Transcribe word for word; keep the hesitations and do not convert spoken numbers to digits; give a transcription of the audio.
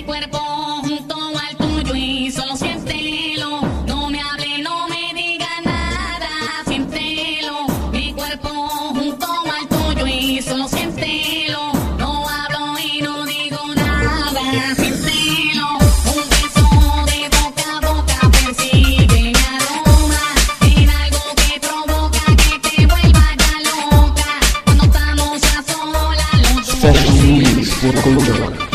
cuerpo junto al tuyo y solo siéntelo. No me hable, no me diga nada, siéntelo. Mi cuerpo junto al tuyo y solo siéntelo. No hablo y no digo nada, siéntelo. Un beso de boca a boca persigue mi aroma. En algo que provoca que te vuelva ya loca. Cuando estamos a solas los dos. Fashion Remix por Color.